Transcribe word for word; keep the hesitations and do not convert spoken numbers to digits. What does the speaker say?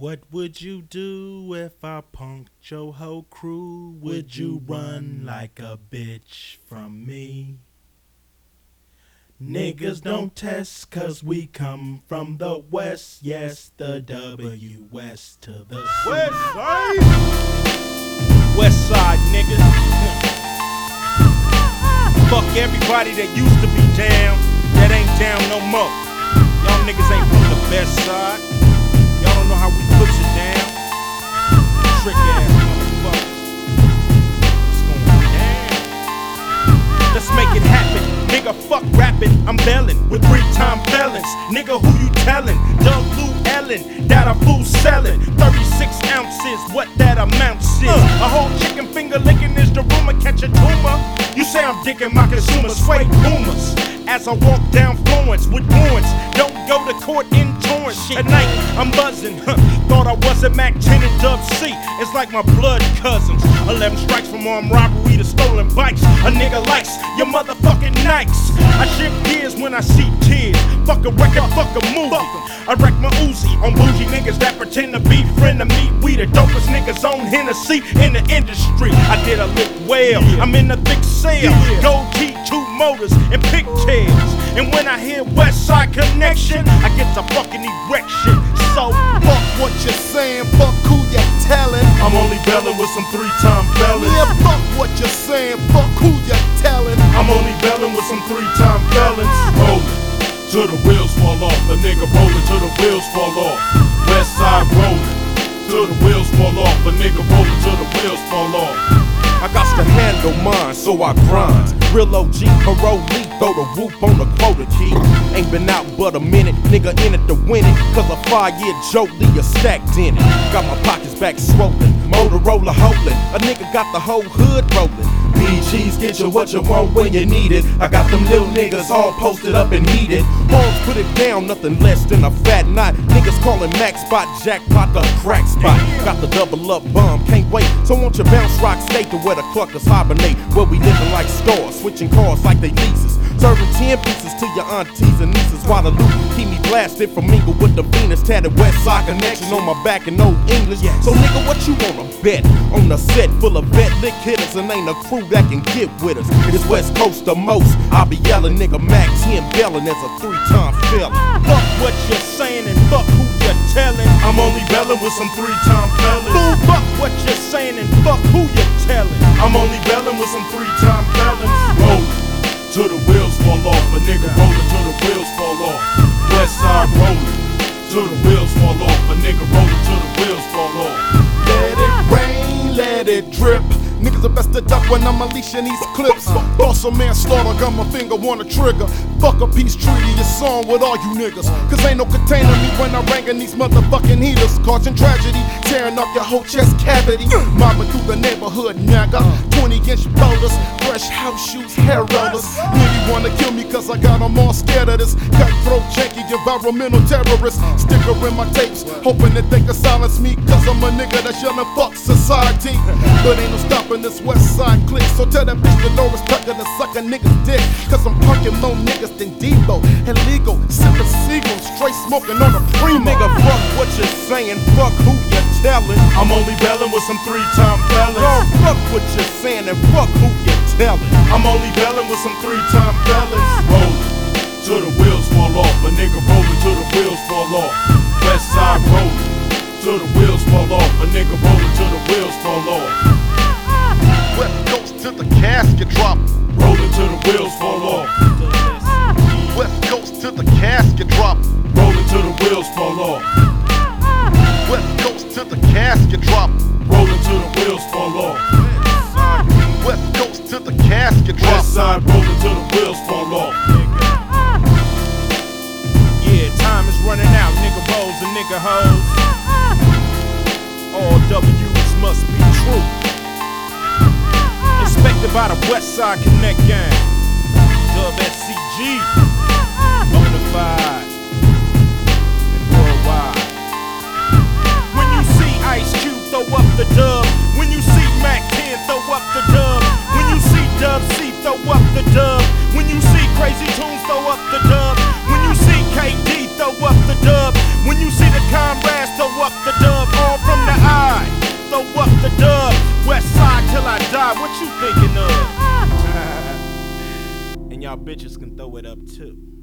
What would you do if I punked your whole crew? Would you run like a bitch from me? Niggas don't test cause we come from the west. Yes, the W S to the C. West side! West side, niggas. Fuck everybody that used to be down, that ain't down no more. Y'all niggas ain't from the best side. Y'all don't know how we push it down. Trick ass motherfuckers. What's going down? Let's make it happen. Nigga, fuck rapping, I'm bellin' with three-time felons. Nigga, who you tellin'? Doug Lou Ellen, that a fool sellin'. thirty-six ounces, what that amounts is. Uh. A whole chicken finger licking is the rumor, catch a tumor. You say I'm dicking my consumers, straight boomers. As I walk down Florence with warrants, don't go to court in Torrance. Tonight, I'm buzzing, huh. Thought I wasn't Mac ten and Dub C. It's like my blood cousins. eleven strikes from armed robbery to stolen bikes. A nigga likes your motherfucking Nikes. I shift gears when I see tears. Fuck a record, fuck a movie. I wreck my Uzi on bougie niggas that pretend to be friend of me. We the dopest niggas on Hennessy in the industry. I did a lick well, I'm in the thick cell. Gold key, two motors, and pigtails. And when I hear West Side Connection, I get to fucking erection. So fuck what you're saying, fuck who you're telling. I'm only bellin' with some three-time felons. Yeah, fuck what you're saying, fuck who you're telling. I'm only bellin' with some three-time felons. Rollin' till the wheels fall off. A nigga rollin' till the wheels fall off. West Side rollin' till the wheels fall off. A nigga rollin' till the wheels fall off. I got to handle mine, so I grind. Real O G parolee, throw the whoop on the quota key. Ain't been out but a minute, nigga in it to win it. Cause a five-year Jolie is stacked in it. Got my pockets back swollen, Motorola holding. A nigga got the whole hood rolling. B Gs get you what you want when you need it. I got them little niggas all posted up and heated. Homes put it down, nothing less than a fat knot. Niggas calling Max Spot, Jackpot the crack spot. Got the double up bomb, can't wait. So won't you bounce rock state to where the cluckers hibernate? Where we living like stores, switching cars like they leases. Serving ten pieces to your aunties and nieces while the loot keep me blasted from mingle with the Venus. Tatted West Side Connection on my back in old English. So nigga, what you wanna bet? On a set full of vet lick hitters and ain't a crew that can get with us. It's West Coast the most. I be yelling nigga Mac ten bellin' as a three-time felon. Fuck what you're saying and fuck who you're telling. I'm only bellin' with some three-time felons. Fool, fuck what you're saying and fuck who you're telling. I'm only bellin' with some three-time felons. Rollin' till the wheels fall off. A nigga rollin' till the wheels fall off. West Side rollin' till the wheels fall off. A nigga rollin' till the wheels fall off. Let it rain, let it drip. Niggas are best to duck when I'm unleashing these clips. Boss a manslaughter, got my finger on the trigger. Fuck a peace treaty, it's on with all you niggas. Cause ain't no containing me when I'm banging these motherfucking heaters. Causing tragedy, tearing up your whole chest cavity. Mobbing through the neighborhood, nigga. twenty inch boulders, fresh house shoes, hair rollers. Nigga wanna kill me cause I got them all scared of this cutthroat, janky, environmental terrorist. Sticker in my tapes, hoping that they can silence me. Cause I'm a nigga that's yelling fuck society. But ain't no stopping this West Side click. So tell that bitch the Norris Tucker to suck a nigga's dick. Cause I'm punking more niggas than Debo. Illegal, sipping Seagull, straight smoking on a primo. Nigga, fuck what you're saying, fuck who you're telling. I'm only bellin' with some three-time felons. No, fuck what you're saying and fuck who you're telling. I'm only bellin' with some three-time felons. Rollin' till the wheels fall off. A nigga rollin' till the wheels fall off. West Side rollin' till the wheels fall off. A nigga rollin' till the wheels fall off. West Coast till the casket drop. Rollin' till the wheels fall off. West Coast till the casket drop. Rollin' till the wheels fall off. West Coast till the casket drop. Rollin' till the wheels fall off. West Coast till the casket drop. West Side rollin' till the wheels fall off. Yeah, time is running out, nigga hoes and nigga hoes. All W's must be true. Inspected by the West Side Connect gang. Dub S C G. Bonafide. And worldwide. When you see Ice Cube, throw up the dub. When you see Mac ten, throw up the dub. When you see Dub C, throw up the dub. When you see Crazy Tunes, throw up the dub. When you see K D, throw up the dub. When you see the Comrades, throw up the dub. And y'all bitches can throw it up too.